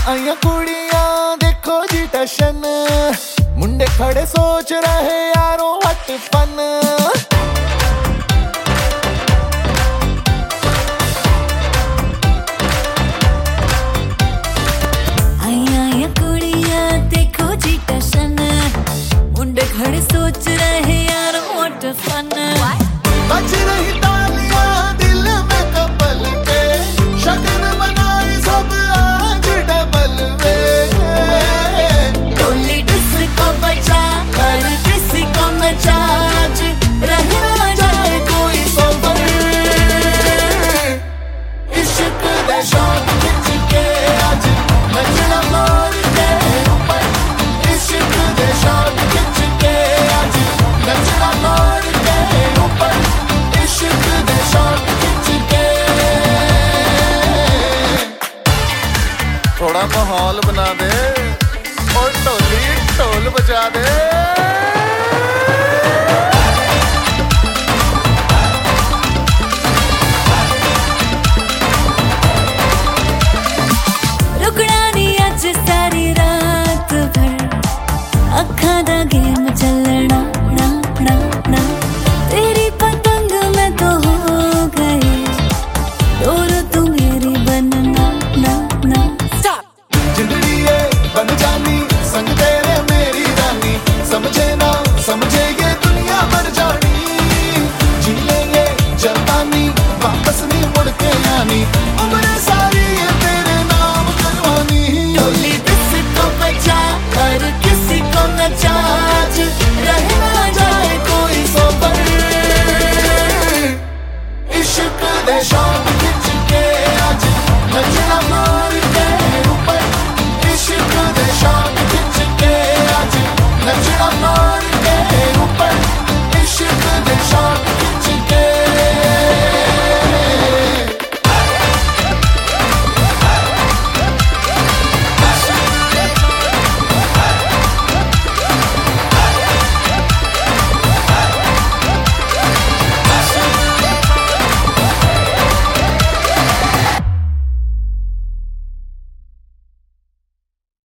आइया कुड़ियां देखो जी टशन, मुंडे खड़े सोच रहे यारों हट फन। आइया कुड़ियां देखो जी टशन, मुंडे खड़े सोच रहे यारों हट फन। बज रही तालियां दिल में कपल के, शगन मनाए सब आज डबल वे। टोली डिस्को बजा हर किसी को नचा, आज रहना जाए कोई सबर। इश्क दे शौक खिंच के आज नचना मोर के ऊपर, इश्क दे शौक खिंच के आज नचना मोर के ऊपर, इश्क दे शौक खिंच के। थोड़ा माहौल बना दे और ढोली ढोल बजा दे।